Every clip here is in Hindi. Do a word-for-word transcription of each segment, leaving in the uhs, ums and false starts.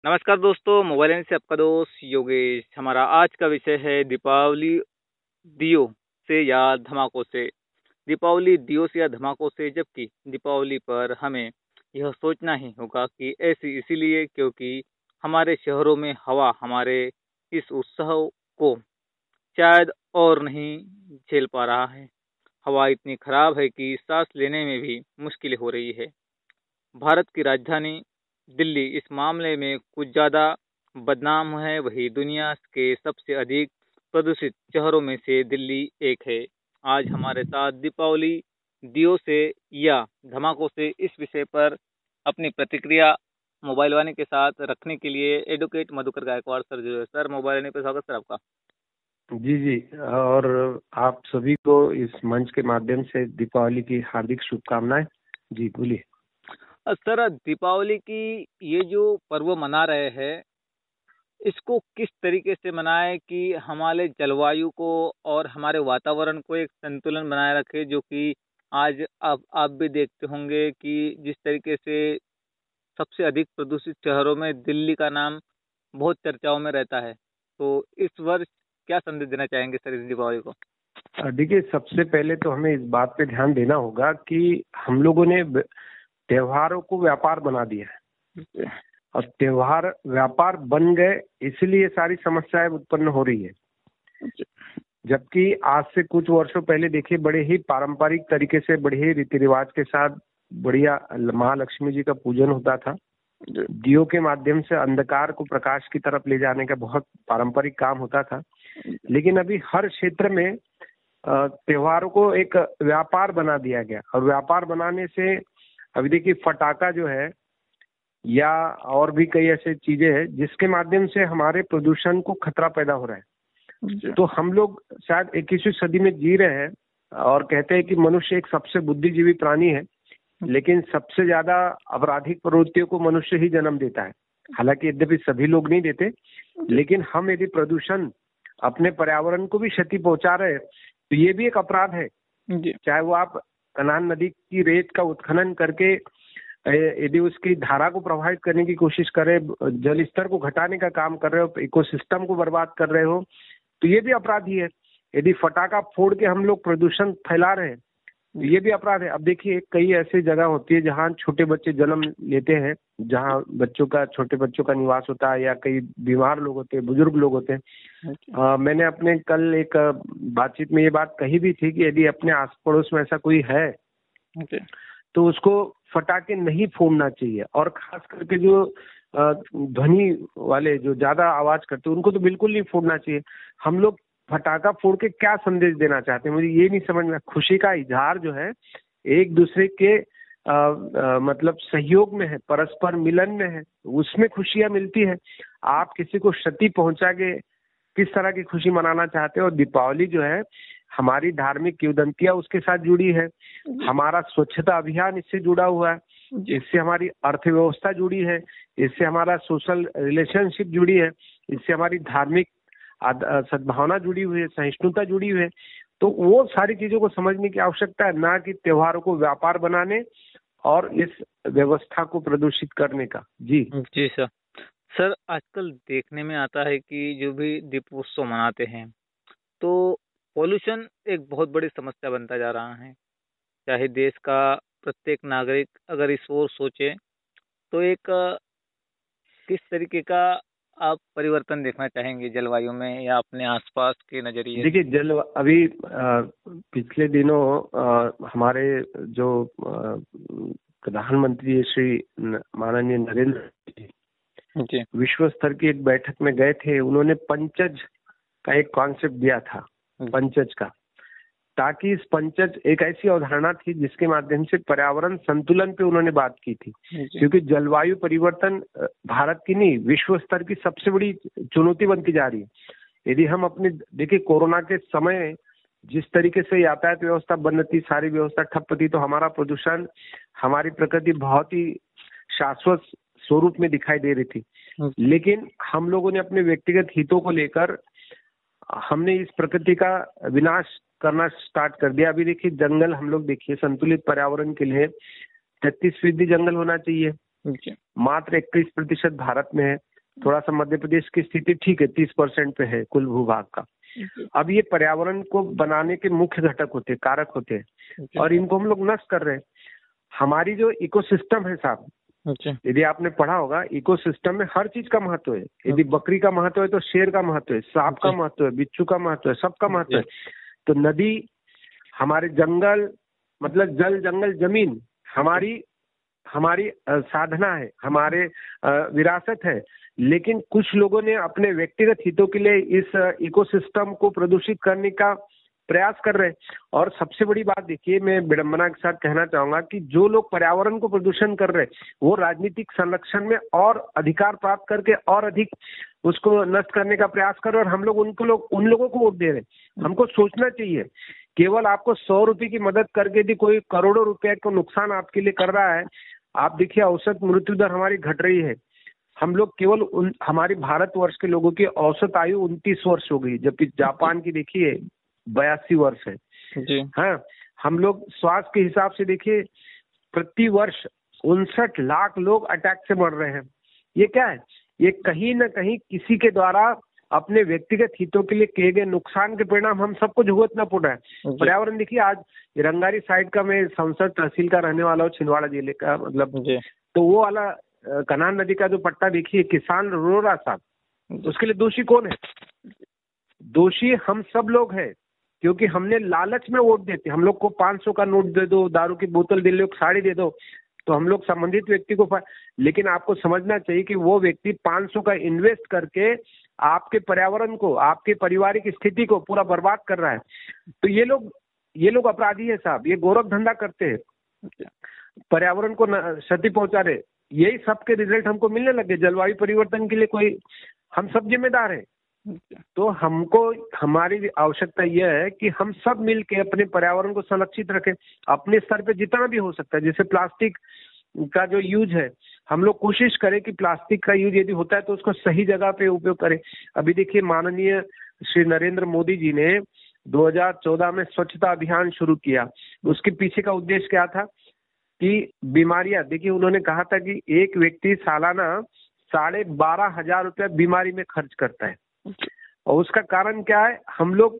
नमस्कार दोस्तों, मोबाइल लाइन से आपका दोस्त योगेश। हमारा आज का विषय है दीपावली दियो से या धमाकों से। दीपावली दियो से या धमाकों से, जबकि दीपावली पर हमें यह सोचना ही होगा कि ऐसी इसीलिए क्योंकि हमारे शहरों में हवा हमारे इस उत्सव को शायद और नहीं झेल पा रहा है। हवा इतनी खराब है कि सांस लेने में भी मुश्किल हो रही है। भारत की राजधानी दिल्ली इस मामले में कुछ ज़्यादा बदनाम है। वही दुनिया के सबसे अधिक प्रदूषित शहरों में से दिल्ली एक है। आज हमारे साथ दीपावली दियो से या धमाकों से इस विषय पर अपनी प्रतिक्रिया मोबाइल वाणी के साथ रखने के लिए एडवोकेट मधुकर गायकवाड़ सर जो है। सर, मोबाइल वाणी पे स्वागत सर आपका। जी जी। और आप सभी को इस मंच के माध्यम से दीपावली की हार्दिक शुभकामनाएं। जी बोलिए। अ, सर, दीपावली की ये जो पर्व मना रहे हैं, इसको किस तरीके से मनाएं कि हमारे जलवायु को और हमारे वातावरण को एक संतुलन बनाए रखे, जो कि आज आप आप भी देखते होंगे कि जिस तरीके से सबसे अधिक प्रदूषित शहरों में दिल्ली का नाम बहुत चर्चाओं में रहता है। तो इस वर्ष क्या संदेश देना चाहेंगे सर इस दीपावली को? अ, देखिए, सबसे पहले तो हमें इस बात पे ध्यान देना होगा कि हम लोगों ने ब- त्योहारों को व्यापार बना दिया है। और त्योहार व्यापार बन गए, इसलिए सारी समस्याएं उत्पन्न हो रही है। जबकि आज से कुछ वर्षों पहले देखिए, बड़े ही पारंपरिक तरीके से, बड़े ही रीति रिवाज के साथ बढ़िया महालक्ष्मी जी का पूजन होता था। दियों के माध्यम से अंधकार को प्रकाश की तरफ ले जाने का बहुत पारंपरिक काम होता था। लेकिन अभी हर क्षेत्र में अ, त्योहारों को एक व्यापार बना दिया गया। और व्यापार बनाने से अभी देखिए, फटाका जो है या और भी कई ऐसे चीजें हैं जिसके माध्यम से हमारे प्रदूषण को खतरा पैदा हो रहा है। तो हम लोग शायद इक्कीसवीं सदी में जी रहे हैं और कहते हैं कि मनुष्य एक सबसे बुद्धिजीवी प्राणी है, लेकिन सबसे ज्यादा आपराधिक प्रवृत्तियों को मनुष्य ही जन्म देता है। हालांकि यद्यपि सभी लोग नहीं देते, लेकिन हम यदि प्रदूषण अपने पर्यावरण को भी क्षति पहुंचा रहे हैं तो ये भी एक अपराध है। चाहे वो आप कनान नदी की रेत का उत्खनन करके यदि उसकी धारा को प्रभावित करने की कोशिश करे, जल स्तर को घटाने का काम कर रहे हो, इकोसिस्टम को बर्बाद कर रहे हो, तो ये भी अपराध ही है। यदि फटाका फोड़ के हम लोग प्रदूषण फैला रहे हैं तो ये भी अपराध है। अब देखिए, कई ऐसी जगह होती है जहाँ छोटे बच्चे जन्म लेते हैं, जहाँ बच्चों का छोटे बच्चों का निवास होता है, या कई बीमार लोग होते हैं, बुजुर्ग लोग होते हैं। आ, मैंने अपने कल एक बातचीत में ये बात कही भी थी कि यदि अपने आस पड़ोस में ऐसा कोई है तो उसको फटाके नहीं फोड़ना चाहिए। और खास करके जो ध्वनि वाले, जो ज्यादा आवाज करते हैं, उनको तो बिल्कुल नहीं फोड़ना चाहिए। हम लोग फटाका फोड़ के क्या संदेश देना चाहते हैं, मुझे ये नहीं समझ में। खुशी का इजहार जो है एक दूसरे के आ, आ, मतलब सहयोग में है, परस्पर मिलन में है, उसमें खुशियां मिलती है। आप किसी को क्षति पहुंचा के किस तरह की खुशी मनाना चाहते हो? और दीपावली जो है हमारी धार्मिक किंवदंतियां उसके साथ जुड़ी है, हमारा स्वच्छता अभियान इससे जुड़ा हुआ है, इससे हमारी अर्थव्यवस्था जुड़ी है, इससे हमारा सोशल रिलेशनशिप जुड़ी है, इससे हमारी धार्मिक सद्भावना जुड़ी हुई है, सहिष्णुता जुड़ी हुई है। तो वो सारी चीजों को समझने की आवश्यकता है, ना कि त्योहारों को व्यापार बनाने और इस व्यवस्था को प्रदूषित करने का। जी जी सर। सर, आजकल देखने में आता है कि जो भी दीपोत्सव मनाते हैं तो पॉल्यूशन एक बहुत बड़ी समस्या बनता जा रहा है। चाहे देश का प्रत्येक नागरिक अगर इस ओर सोचे तो एक अ, किस तरीके का आप परिवर्तन देखना चाहेंगे जलवायु में या अपने आसपास के नजरिए से? देखिए, जल अभी आ, पिछले दिनों आ, हमारे जो आ, प्रधानमंत्री श्री न- माननीय नरेंद्र मोदी जी जी विश्व स्तर की एक बैठक में गए थे। उन्होंने पंचज का एक कॉन्सेप्ट दिया था, पंचज का, ताकि इस पंचज एक ऐसी अवधारणा थी जिसके माध्यम से पर्यावरण संतुलन पे उन्होंने बात की थी। जी क्योंकि जलवायु परिवर्तन अ, भारत की नहीं, विश्व स्तर की सबसे बड़ी चुनौती बनती जा रही है। यदि हम अपने देखिए, कोरोना के समय जिस तरीके से यातायात व्यवस्था बंद थी, सारी व्यवस्था ठप थी, तो हमारा प्रदूषण, हमारी प्रकृति बहुत ही शाश्वत स्वरूप में दिखाई दे रही थी। लेकिन हम लोगों ने अपने व्यक्तिगत हितों को लेकर हमने इस प्रकृति का विनाश करना स्टार्ट कर दिया। अभी देखिए, जंगल हम लोग देखिए, संतुलित पर्यावरण के लिए तैतीस फीसदी जंगल होना चाहिए, जी मात्र इक्कीस प्रतिशत भारत में है। थोड़ा सा मध्य प्रदेश की स्थिति ठीक है, तीस परसेंट पे है कुल भूभाग का। अब ये पर्यावरण को बनाने के मुख्य घटक होते हैं, कारक होते हैं, और इनको हम लोग नष्ट कर रहे हैं। हमारी जो इकोसिस्टम है साहब, यदि आपने पढ़ा होगा, इकोसिस्टम में हर चीज का महत्व है। यदि बकरी का महत्व है तो शेर का महत्व है, सांप का महत्व है, बिच्छू का महत्व है, सबका महत्व है। तो नदी, हमारे जंगल, मतलब जल, जंगल, जमीन हमारी हमारी साधना है, हमारे विरासत है। लेकिन कुछ लोगों ने अपने व्यक्तिगत हितों के लिए इस इकोसिस्टम को प्रदूषित करने का प्रयास कर रहे हैं। और सबसे बड़ी बात देखिए, मैं विडंबना के साथ कहना चाहूंगा कि जो लोग पर्यावरण को प्रदूषण कर रहे हैं वो राजनीतिक संरक्षण में और अधिकार प्राप्त करके और अधिक उसको नष्ट करने का प्रयास कर रहे हैं, और हम लोग उनको लोग उन लोगों को वोट दे रहे हैं। हमको सोचना चाहिए, केवल आपको सौ रुपए की मदद करके यदि कोई करोड़ों रुपए का नुकसान आपके लिए कर रहा है, आप देखिए औसत मृत्यु दर हमारी घट रही है। हम लोग केवल उन हमारी भारतवर्ष के लोगों की औसत आयु उनतीस वर्ष हो गई, जबकि जापान की देखिए बयासी वर्ष है जी। हाँ, हम लोग स्वास्थ्य के हिसाब से देखिए प्रति वर्ष उनसठ लाख लोग अटैक से मर रहे हैं। ये क्या है? ये कहीं ना कहीं किसी के द्वारा अपने व्यक्तिगत हितों के लिए किए गए नुकसान के परिणाम हम सबको भुगतना पड़ रहा है। पर्यावरण देखिए, आज रंगारी साइड का मैं संसद तहसील का रहने वाला हूँ, छिंदवाड़ा जिले का, मतलब तो वो वाला कनान नदी का जो पट्टा देखिए, किसान रो रहा था, उसके लिए दोषी कौन है? दोषी हम सब लोग हैं, क्योंकि हमने लालच में वोट देते। हम लोग को पाँच सौ का नोट दे दो, दारू की बोतल दे लो, साड़ी दे दो, तो हम लोग संबंधित व्यक्ति को, लेकिन आपको समझना चाहिए कि वो व्यक्ति पाँच सौ का इन्वेस्ट करके आपके पर्यावरण को, आपके पारिवारिक स्थिति को पूरा बर्बाद कर रहा है। तो ये लोग ये लोग अपराधी है साहब, ये गोरख धंधा करते हैं, पर्यावरण को क्षति पहुंचा रहे। यही सबके रिजल्ट हमको मिलने लगे। जलवायु परिवर्तन के लिए कोई, हम सब जिम्मेदार हैं। तो हमको, हमारी आवश्यकता यह है कि हम सब मिलके अपने पर्यावरण को संरक्षित रखें, अपने स्तर पे जितना भी हो सकता है। जैसे प्लास्टिक का जो यूज है, हम लोग कोशिश करें कि प्लास्टिक का यूज यदि होता है तो उसको सही जगह पे उपयोग करें। अभी देखिए, माननीय श्री नरेंद्र मोदी जी ने दो हज़ार चौदह में स्वच्छता अभियान शुरू किया। उसके पीछे का उद्देश्य क्या था कि बीमारियां, देखिए उन्होंने कहा था कि एक व्यक्ति सालाना साढ़े बारह हजार रुपया बीमारी में खर्च करता है, और उसका कारण क्या है? हम लोग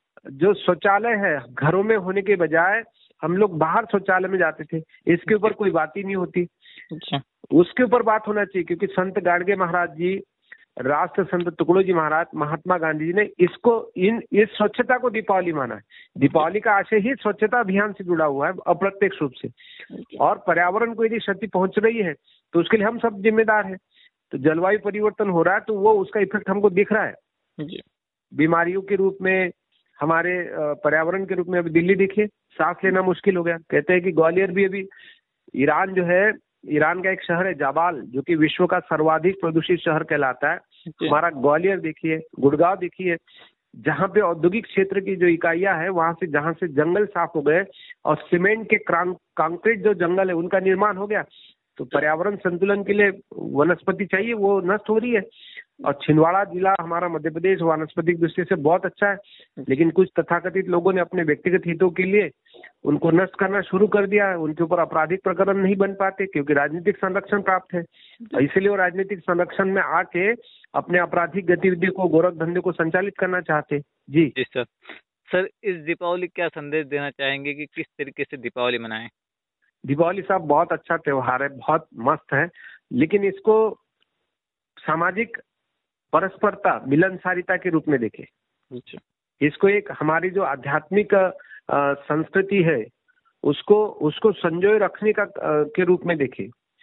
जो शौचालय है घरों में होने के बजाय हम लोग बाहर शौचालय में जाते थे। इसके ऊपर कोई बात ही नहीं होती। अच्छा, उसके ऊपर बात होना चाहिए, क्योंकि संत गाडगे महाराज जी, राष्ट्र संत तुकडोजी महाराज, महात्मा गांधी जी ने इसको, इन इस स्वच्छता को दीपावली माना है। दीपावली का आशय ही स्वच्छता अभियान से जुड़ा हुआ है अप्रत्यक्ष रूप से। और पर्यावरण को यदि क्षति पहुंच रही है तो उसके लिए हम सब जिम्मेदार हैं। तो जलवायु परिवर्तन हो रहा है तो वो उसका इफेक्ट हमको दिख रहा है बीमारियों के रूप में, हमारे पर्यावरण के रूप में। अभी दिल्ली देखिए, सांस लेना मुश्किल हो गया। कहते हैं कि ग्वालियर भी, अभी ईरान जो है, ईरान का एक शहर है जाबाल, जो कि विश्व का सर्वाधिक प्रदूषित शहर कहलाता है। हमारा ग्वालियर देखिए, गुड़गांव देखिए, जहाँ पे औद्योगिक क्षेत्र की जो इकाइयां है, वहां से जहाँ से जंगल साफ हो गए और सीमेंट के कंक्रीट जो जंगल है उनका निर्माण हो गया। तो पर्यावरण संतुलन के लिए वनस्पति चाहिए, वो नष्ट हो रही है। और छिंदवाड़ा जिला हमारा मध्य प्रदेश वानस्पतिक दृष्टि से बहुत अच्छा है, लेकिन कुछ तथाकथित लोगों ने अपने व्यक्तिगत हितों के लिए उनको नष्ट करना शुरू कर दिया है। उनके ऊपर आपराधिक प्रकरण नहीं बन पाते क्योंकि राजनीतिक संरक्षण प्राप्त है, इसलिए वो राजनीतिक संरक्षण में आके अपने आपराधिक गतिविधि को, गोरख धंधे को संचालित करना चाहते। जी जी सर। सर, इस दीपावली क्या संदेश देना चाहेंगे कि किस तरीके से दीपावली मनाएं? दीपावली साहब बहुत अच्छा त्योहार है, बहुत मस्त है, लेकिन इसको सामाजिक परस्परता, मिलनसारिता के रूप में देखें। अच्छा। इसको एक हमारी जो आध्यात्मिक संस्कृति है उसको उसको संजोए रखने का आ, के रूप में देखें।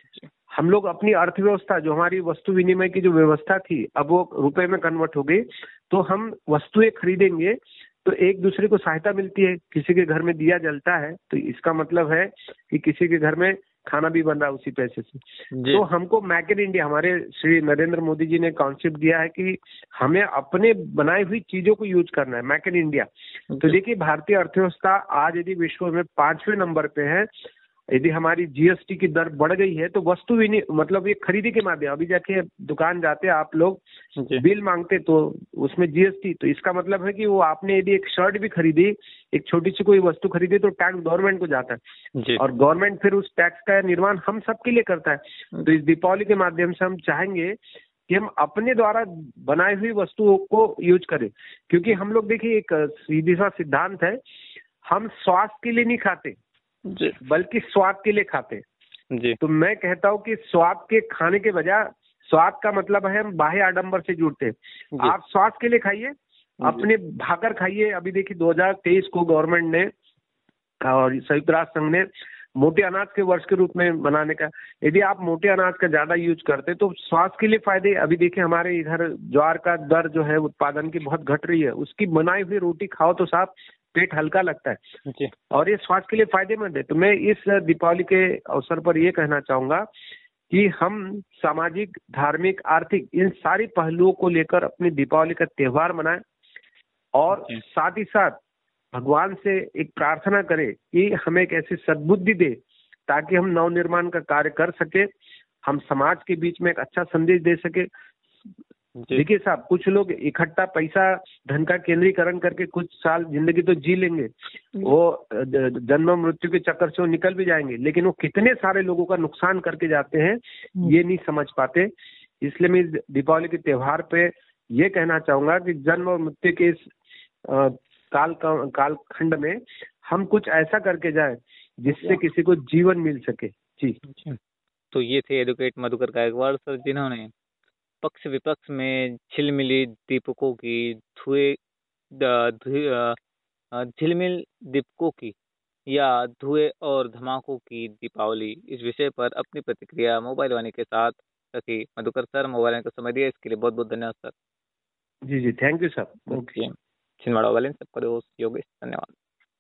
हम लोग अपनी अर्थव्यवस्था, जो हमारी वस्तु विनिमय की जो व्यवस्था थी, अब वो रुपए में कन्वर्ट हो गई। तो हम वस्तुएं खरीदेंगे तो एक दूसरे को सहायता मिलती है। किसी के घर में दिया जलता है तो इसका मतलब है कि किसी के घर में खाना भी बन रहा है उसी पैसे से। तो हमको मेक इन इंडिया, हमारे श्री नरेंद्र मोदी जी ने कॉन्सेप्ट दिया है कि हमें अपने बनाई हुई चीजों को यूज करना है, मेक इन इंडिया। तो देखिए, भारतीय अर्थव्यवस्था आज यदि विश्व में पांचवें नंबर पे है। यदि हमारी जीएसटी की दर बढ़ गई है तो वस्तु विनि मतलब ये खरीदी के माध्यम, अभी जाके दुकान जाते आप लोग, बिल मांगते तो उसमें जीएसटी, तो इसका मतलब है कि वो आपने यदि एक शर्ट भी खरीदी, एक छोटी सी कोई वस्तु खरीदी, तो टैक्स गवर्नमेंट को जाता है और गवर्नमेंट फिर उस टैक्स का निर्माण हम सबके लिए करता है। तो इस दीपावली के माध्यम से हम चाहेंगे कि हम अपने द्वारा बनाई हुई वस्तुओं को यूज करें, क्योंकि हम लोग देखिए एक सीधी सा सिद्धांत है, हम स्वास्थ्य के लिए नहीं खाते जी बल्कि स्वाद के लिए खाते। जी तो मैं कहता हूँ कि स्वाद के खाने के बजाय, स्वाद का मतलब है हम बाह्य आडंबर से जुड़ते हैं। जी आप स्वास्थ्य के लिए खाइए, अपने भाकर खाइए। अभी देखिए दो हज़ार तेईस को गवर्नमेंट ने और संयुक्त राष्ट्र संघ ने मोटे अनाज के वर्ष के रूप में मनाने का, यदि आप मोटे अनाज का ज्यादा यूज करते तो स्वास्थ्य के लिए फायदे। अभी देखिए हमारे इधर ज्वार का दर जो है उत्पादन की बहुत घट रही है, उसकी बनाई हुई रोटी खाओ तो साफ पेट हल्का लगता है जी और ये स्वास्थ्य के लिए फायदेमंद है। तो मैं इस दीपावली के अवसर पर ये कहना चाहूंगा कि हम सामाजिक, धार्मिक, आर्थिक इन सारी पहलुओं को लेकर अपनी दीपावली का त्योहार मनाएं और जी साथ ही साथ भगवान से एक प्रार्थना करें कि हमें एक ऐसी सद्बुद्धि दे ताकि हम नवनिर्माण का कार्य कर सके, हम समाज के बीच में एक अच्छा संदेश दे सके। जी देखिए साहब, कुछ लोग इकट्ठा पैसा धन का केंद्रीकरण करके कुछ साल जिंदगी तो जी लेंगे, वो ज- जन्म मृत्यु के चक्कर से वो निकल भी जाएंगे, लेकिन वो कितने सारे लोगों का नुकसान करके जाते हैं ये नहीं समझ पाते। इसलिए मैं इस दीपावली के त्योहार पे ये कहना चाहूंगा कि जन्म और मृत्यु के इस अ, काल का कालखंड में हम कुछ ऐसा करके जाए जिससे किसी को जीवन मिल सके। जी जी। तो ये थे एडवोकेट मधुकर गायकवाड़ सर, जिन्होंने पक्ष विपक्ष में झिलमिली दीपकों की धुएं द- धुएं अ, अ, झिलमिल दीपकों की या धुएं और धमाकों की दीपावली इस विषय पर अपनी प्रतिक्रिया मोबाइल वाणी के साथ रखी। मधुकर सर, मोबाइल वाणी को समय दिया इसके लिए बहुत बहुत धन्यवाद सर। जी जी, थैंक यू सर। ओके। जी छिंदवाड़ा वाले सबका दोस्त योगेश, धन्यवाद।